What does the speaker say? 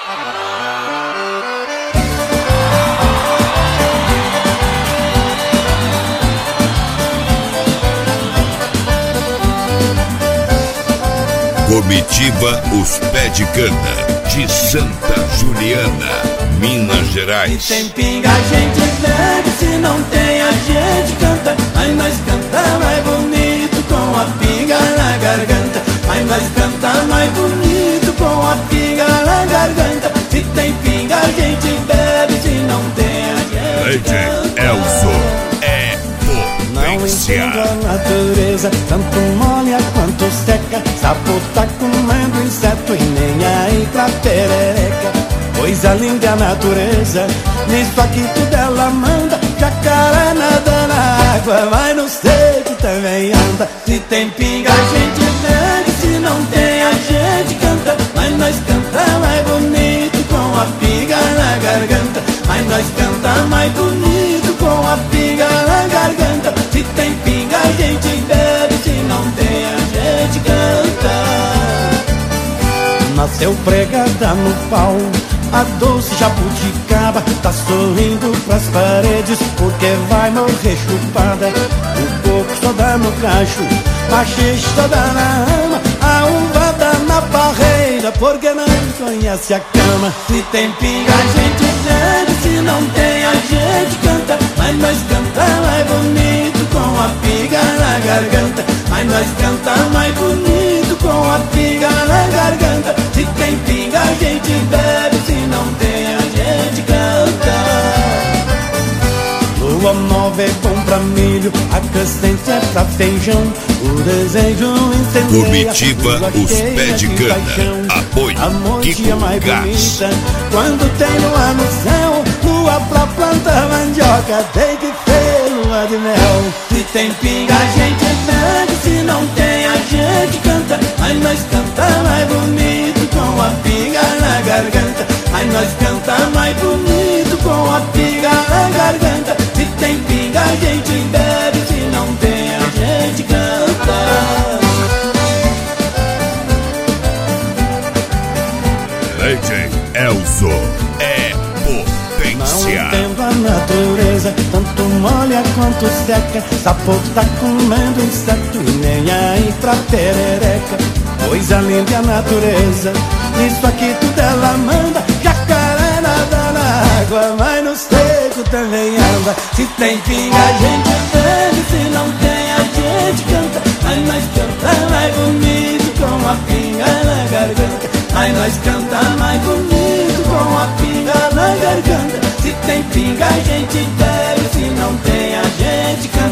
Comitiva Os Pé de Cana, de Santa Juliana, Minas Gerais. Se tem pinga a gente bebe, se não tem a gente canta. Mas nós canta mais bonito com a pinga na garganta. Mas nós canta mais bonito com a pinga na garganta. Se tem pinga a gente bebe, se não tem a gente canta. Elzo é potência. Não entendo a natureza, tanto molha quanto seca. Sapo tá comendo inseto e nem aí pra perereca. Coisa linda a natureza, nisso aqui tudo ela manda. Jacaré nada na água, mas no seco também anda. Se tem pinga a gente bebe, se não tem a gente canta. Mas nós canta mais bonito com a pinga na garganta. Mas nós canta mais bonito com a pinga na garganta. Se tem pinga a gente bebe, se não tem a gente canta. Nasceu pregada no pau a doce jabuticaba, tá sorrindo pras paredes porque vai morrer chupada. O coco só dá no cacho, a xixi só dá na rama, a uva dá na barreira porque não conhece a cama. Se tem pinga a gente bebe, se não tem a gente canta. Mas nós canta mais bonito com a pinga na garganta. Mas nós canta mais bonito com a pinga na garganta. Se tem pinga a gente bebe, se não tem a gente canta. Lua nova é bom pra milho, a crescente é pra feijão. O desejo incendeia, Comitiva Os Pé de Cana, apoio a noite é mais Gás. bonita quando tem lua no céu. Lua pra plantar mandioca, tem que ter lua de mel. Se tem pinga a gente bebe, se não tem a gente canta. Mas nós canta mais bonito com a pinga na garganta. Mas nós canta mais bonito com a pinga na garganta. Se tem pinga a gente bebe, se não tem a gente canta. DJ Elzo é potência. Não entendo a natureza, tanto molha quanto seca. Sapo tá comendo inseto e nem aí pra perereca. Coisa linda a natureza, nisso aqui tudo ela manda. Jacaré nada na água, mas no seco também anda. Se tem pinga a gente bebe, se não tem a gente canta. Mas nós canta mais bonito com a pinga na garganta. Mas nós canta mais bonito com a pinga na garganta. Se tem pinga a gente bebe, se não tem a gente canta.